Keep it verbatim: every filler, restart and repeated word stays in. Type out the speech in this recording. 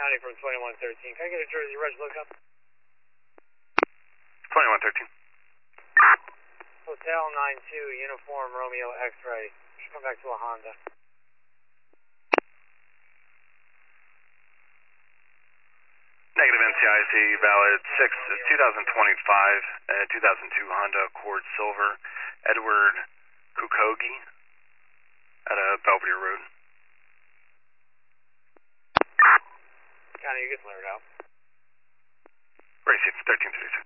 County from twenty-one thirteen. Can I get a Jersey Reg lookup? twenty-one thirteen. Hotel nine two, Uniform Romeo X-Ray. Should come back to a Honda. Negative N C I C, valid six, two thousand twenty-five, uh, two thousand two Honda Accord Silver, Edward Kukogi, at uh, Belvedere Road. County, you get cleared out. Race thirteen thirty-six.